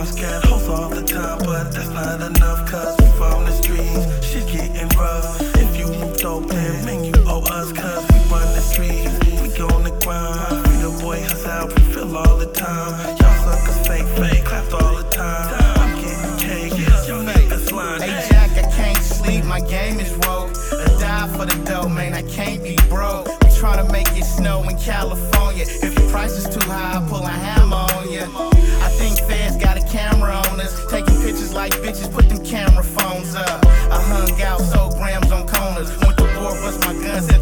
always got hoes all the time, but that's not enough, cause we from the streets, shit getting rough. If you move dope, then man, you owe us, cause we run the streets, we on the grind. We the boy us out, we feel all the time. Y'all suckers fake, clapped all the time. I'm getting cake, y'all niggas lying. Hey Jack, I can't sleep, my game is woke. I die for the dough, man, I can't be broke. We tryna make it snow in California. If your price is too high, I'll pull a hammer on ya. I think feds got a camera on us, taking pictures like bitches, put them camera phones up. I hung out, sold grams on corners, went to war, bust my guns at